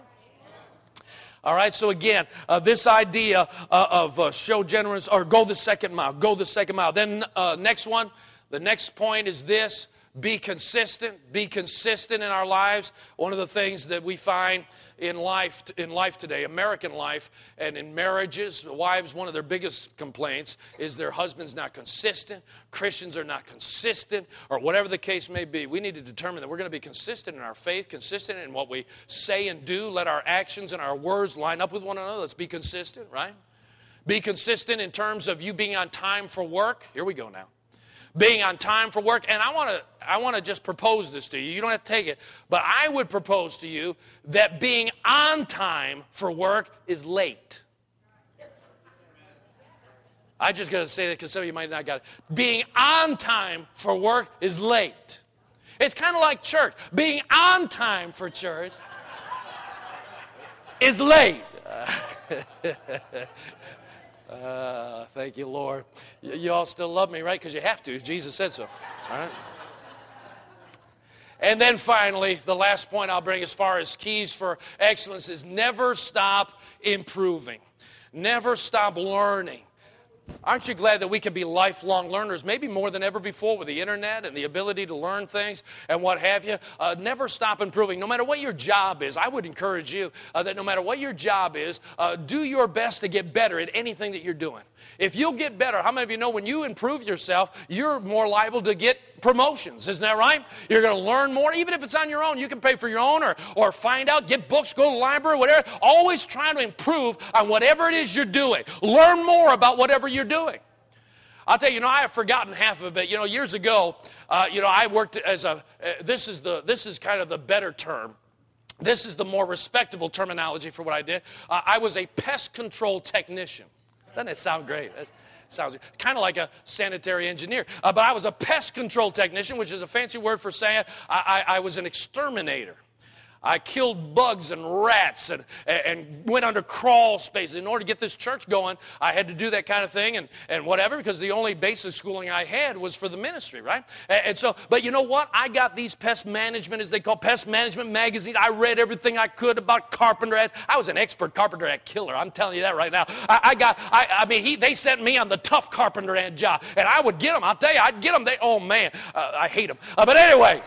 All right, so again, uh, this idea uh, of uh, show generous, or go the second mile, go the second mile. Then uh, next one, the next point is this: be consistent, be consistent in our lives. One of the things that we find in life, in life today, American life, and in marriages, wives, one of their biggest complaints is their husband's not consistent, Christians are not consistent, or whatever the case may be. We need to determine that we're going to be consistent in our faith, consistent in what we say and do. Let our actions and our words line up with one another. Let's be consistent, right? Be consistent in terms of you being on time for work. Here we go now. Being on time for work. And I want to I want to just propose this to you. You don't have to take it. But I would propose to you that being on time for work is late. I just got to say that because some of you might not got it. Being on time for work is late. It's kind of like church. Being on time for church is late. Uh, thank you, Lord. Y- you all still love me, right? Because you have to. Jesus said so. All right. And then finally, the last point I'll bring as far as keys for excellence is never stop improving. Never stop learning. Aren't you glad that we can be lifelong learners, maybe more than ever before with the internet and the ability to learn things and what have you? Uh, never stop improving. No matter what your job is, I would encourage you uh, that no matter what your job is, uh, do your best to get better at anything that you're doing. If you'll get better, how many of you know when you improve yourself, you're more liable to get promotions? Isn't that right? You're going to learn more. Even if it's on your own, you can pay for your own or, or find out, get books, go to the library, whatever. Always trying to improve on whatever it is you're doing. Learn more about whatever you're doing. I'll tell you, you know, I have forgotten half of it. You know, years ago, uh, you know, I worked as a, uh, this is the, this is kind of the better term. This is the more respectable terminology for what I did. Uh, I was a pest control technician. Doesn't it sound great? That sounds kind of like a sanitary engineer. Uh, but I was a pest control technician, which is a fancy word for saying I, I, I was an exterminator. I killed bugs and rats and, and went under crawl spaces. In order to get this church going, I had to do that kind of thing and, and whatever, because the only basic schooling I had was for the ministry, right? And, and so, but you know what? I got these pest management, as they call pest management magazines. I read everything I could about carpenter ants. I was an expert carpenter ant killer. I'm telling you that right now. I, I got, I, I mean, he, they sent me on the tough carpenter ant job, and I would get them. I'll tell you, I'd get them. They, oh man, uh, I hate them. Uh, but anyway.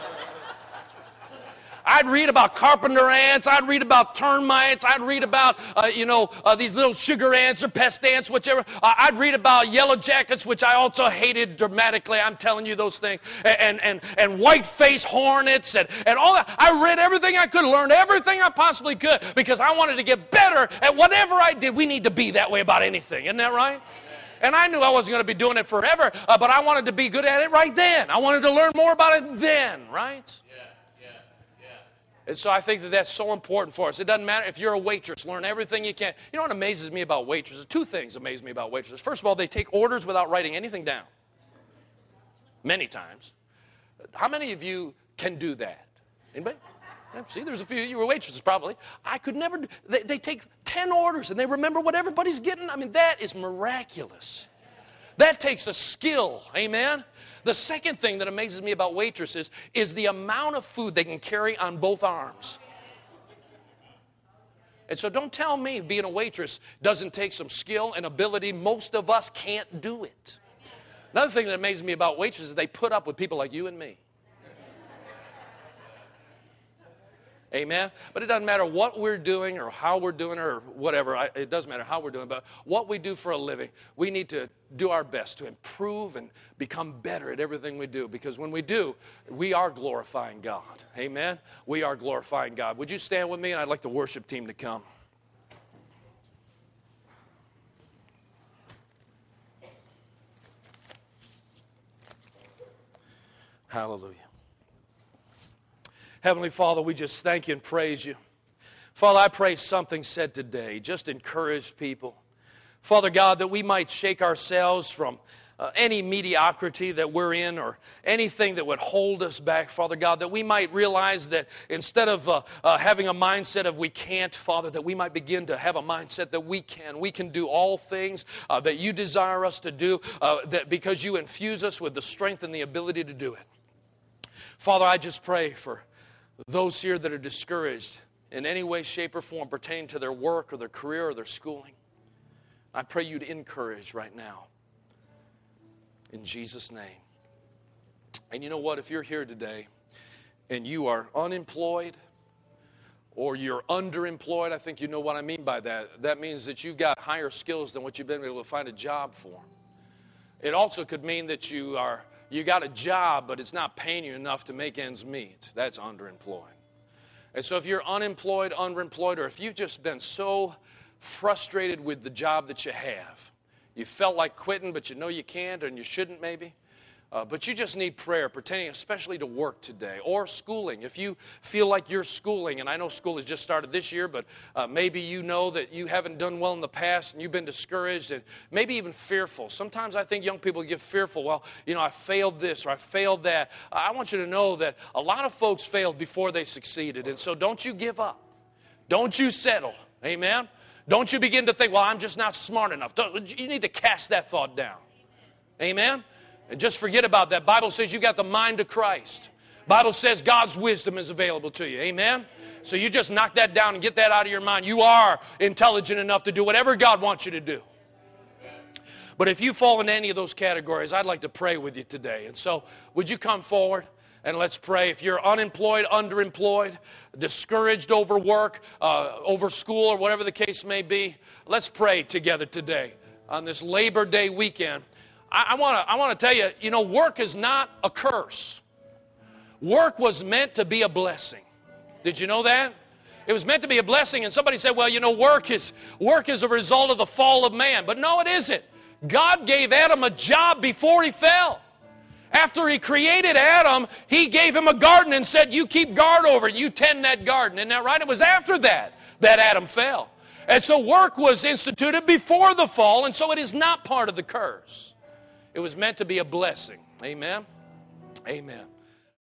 I'd read about carpenter ants. I'd read about termites. I'd read about, uh, you know, uh, these little sugar ants or pest ants, whichever. Uh, I'd read about yellow jackets, which I also hated dramatically. I'm telling you those things. And and and white-faced hornets and, and all that. I read everything I could, learned everything I possibly could, because I wanted to get better at whatever I did. We need to be that way about anything. Isn't that right? And I knew I wasn't going to be doing it forever, uh, but I wanted to be good at it right then. I wanted to learn more about it then, right? And so I think that that's so important for us. It doesn't matter if you're a waitress. Learn everything you can. You know what amazes me about waitresses? Two things amaze me about waitresses. First of all, they take orders without writing anything down. Many times. How many of you can do that? Anybody? Yeah, see, there's a few of you were waitresses probably. I could never do. They, they take ten orders and they remember what everybody's getting. I mean, that is miraculous. That takes a skill. Amen? The second thing that amazes me about waitresses is the amount of food they can carry on both arms. And so don't tell me being a waitress doesn't take some skill and ability. Most of us can't do it. Another thing that amazes me about waitresses is they put up with people like you and me. Amen? But it doesn't matter what we're doing or how we're doing it or whatever. I, it doesn't matter how we're doing, but what we do for a living, we need to do our best to improve and become better at everything we do. Because when we do, we are glorifying God. Amen? We are glorifying God. Would you stand with me? And I'd like the worship team to come. Hallelujah. Heavenly Father, we just thank you and praise you. Father, I pray something said today just encourage people. Father God, that we might shake ourselves from uh, any mediocrity that we're in or anything that would hold us back, Father God, that we might realize that instead of uh, uh, having a mindset of we can't, Father, that we might begin to have a mindset that we can. We can do all things uh, that you desire us to do uh, that because you infuse us with the strength and the ability to do it. Father, I just pray for those here that are discouraged in any way, shape, or form pertaining to their work or their career or their schooling. I pray you to encourage right now. In Jesus' name. And you know what? If you're here today and you are unemployed or you're underemployed, I think you know what I mean by that. That means that you've got higher skills than what you've been able to find a job for. It also could mean that you are You got a job, but it's not paying you enough to make ends meet. That's underemployed. And so if you're unemployed, underemployed, or if you've just been so frustrated with the job that you have, you felt like quitting, but you know you can't and you shouldn't maybe, uh, but you just need prayer pertaining especially to work today or schooling. If you feel like you're schooling, and I know school has just started this year, but uh, maybe you know that you haven't done well in the past and you've been discouraged and maybe even fearful. Sometimes I think young people get fearful. Well, you know, I failed this or I failed that. I want you to know that a lot of folks failed before they succeeded. And so don't you give up. Don't you settle. Amen? Don't you begin to think, well, I'm just not smart enough. You need to cast that thought down. Amen? And just forget about that. Bible says you got the mind of Christ. Bible says God's wisdom is available to you. Amen? So you just knock that down and get that out of your mind. You are intelligent enough to do whatever God wants you to do. But if you fall into any of those categories, I'd like to pray with you today. And so would you come forward and let's pray. If you're unemployed, underemployed, discouraged over work, uh, over school, or whatever the case may be, let's pray together today on this Labor Day weekend. I want to I want to tell you, you know, work is not a curse. Work was meant to be a blessing. Did you know that? It was meant to be a blessing, and somebody said, well, you know, work is work is a result of the fall of man. But no, it isn't. God gave Adam a job before he fell. After he created Adam, he gave him a garden and said, you keep guard over it, you tend that garden. Isn't that right? It was after that that Adam fell. And so work was instituted before the fall, and so it is not part of the curse. It was meant to be a blessing. Amen? Amen.